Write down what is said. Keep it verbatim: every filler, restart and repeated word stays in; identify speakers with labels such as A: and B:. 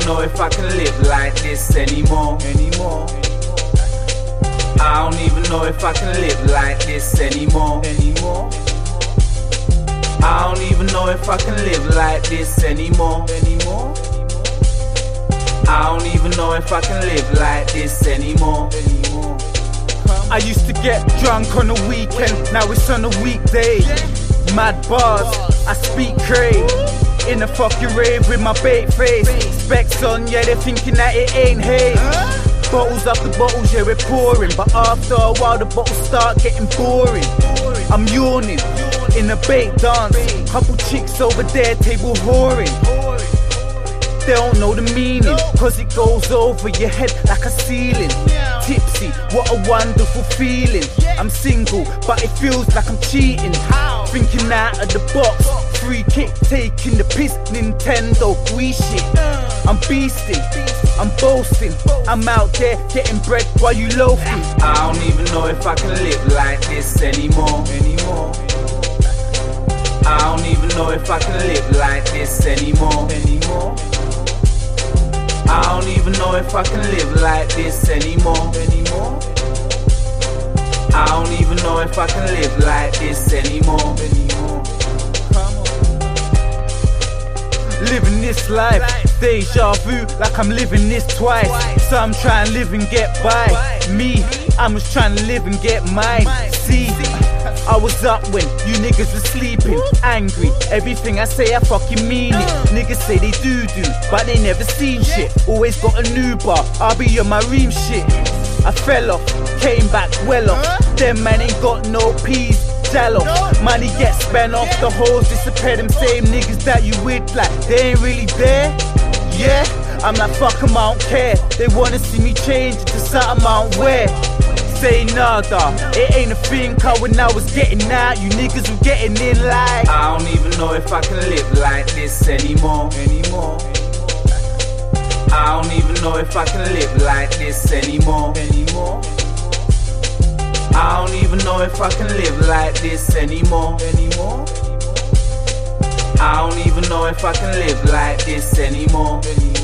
A: know if I can live like this anymore. Anymore. I don't even know if I can live like this anymore. Anymore. I don't even know if I can live like this anymore. Anymore. I don't even know if I can live like this anymore. Anymore.
B: I used to get drunk on a weekend, now it's on a weekday. Mad bars, I speak cray. In a fucking rave with my bait face. Specs on, yeah, they're thinking that it ain't hay. Bottles after bottles, yeah, we're pouring. But after a while, the bottles start getting boring. I'm yawning in a bait dance. Couple chicks over there, table whoring. They don't know the meaning, cause it goes over your head like a ceiling. Tipsy, what a wonderful feeling. I'm single, but it feels like I'm cheating. Thinking out of the box, free kick, taking the piss, Nintendo, we shit. I'm beasting, I'm boasting, I'm out there getting bread while you loafing.
A: I don't even know if I can live like this anymore. Anymore. I don't even know if I can live like this anymore. Anymore. I don't even know if I can live like this anymore. Anymore. I don't even know if I can live like this anymore. Anymore.
B: Living this life, deja vu, like I'm living this twice. Some try and live and get by. Me, I'm just trying to live and get mine. See, I was up when you niggas were sleeping, angry. Everything I say I fucking mean it. Niggas say they do do, but they never seen shit. Always got a new bar, I'll be on my ream shit. I fell off, came back well off. Them man ain't got no peas, jello. Money gets spent off, the hoes disappear. Them same niggas that you with, like they ain't really there. Yeah, I'm like fuck 'em, I don't care. They wanna see me change into something I don't wear. Say nada, it ain't a thing, cause when I was getting out, you niggas were getting in like.
A: I don't even know if I can live like this anymore. Anymore. I don't even know if I can live like this anymore. Anymore. I don't even know if I can live like this anymore. Anymore. I don't even know if I can live like this anymore. Anymore.